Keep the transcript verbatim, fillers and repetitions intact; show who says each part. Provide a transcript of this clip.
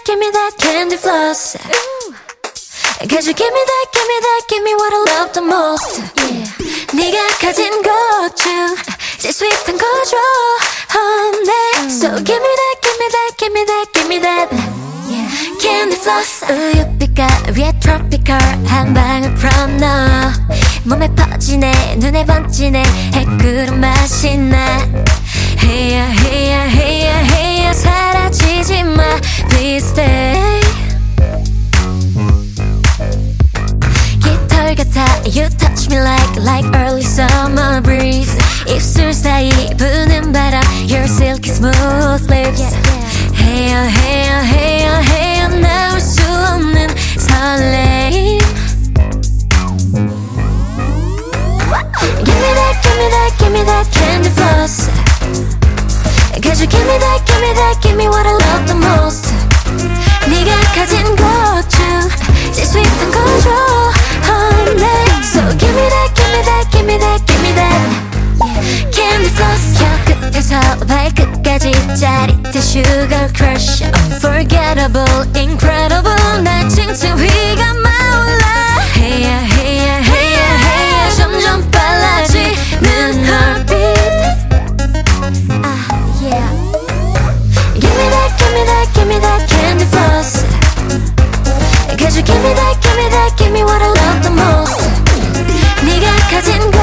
Speaker 1: give me that candy floss. Cause you give me that, give me that, give me what I love the most. Yeah. 네가 가진 것 중 제일 sweet한 거 줘, honey. So give me that, give me that, give me that, give me that. Yeah. Candy floss. 우유빛깔 위에 tropical 한 방울 from 너 몸에 퍼지네 눈에 번지네 해꾸른 맛이 나. Hey ya, hey ya, hey ya, hey ya 사라지지 마, please stay. 깃털 같아, you touch me like, like early summer breeze. 입술 사이 부는 바람, your silky smooth lips. Hey ya, hey ya, hey ya, hey ya 나올 수 없는 설레임. Give me that, give me that, give me that candy floss. Cause you give me that, give me that, give me what I love the most. 네가 가진 것 중 제일 sweet한 거 줘, honey. So give me that, give me that, give me that, give me that. Yeah. Candy floss. 혀 끝에서 발끝까지 짜릿해 sugar crush. Unforgettable, incredible 날 칭칭 위가 마올라. Hey ya, hey ya, hey ya, hey ya 점점 빨라지는 heartbeat. Ah, yeah. Give me that, give me that, give me that candy floss. Cause you give me that, give me that, give me what I love the most. 네가 가진